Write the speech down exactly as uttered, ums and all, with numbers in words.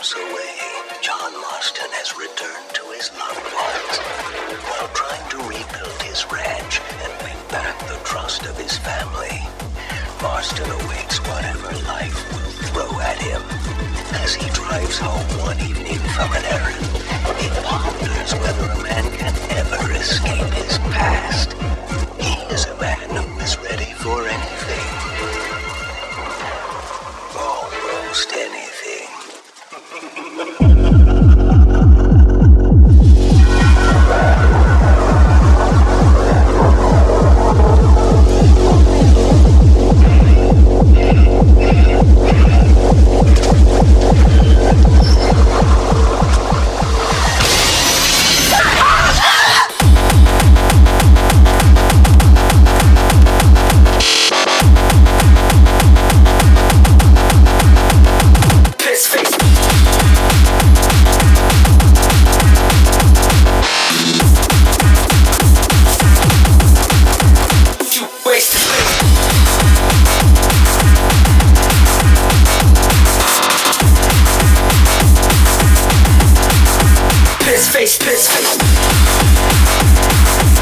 months away, John Marston has returned to his loved ones. While trying to rebuild his ranch and win back the trust of his family, Marston awaits whatever life will throw at him. As he drives home one evening from an errand, he ponders whether a man can ever escape his past.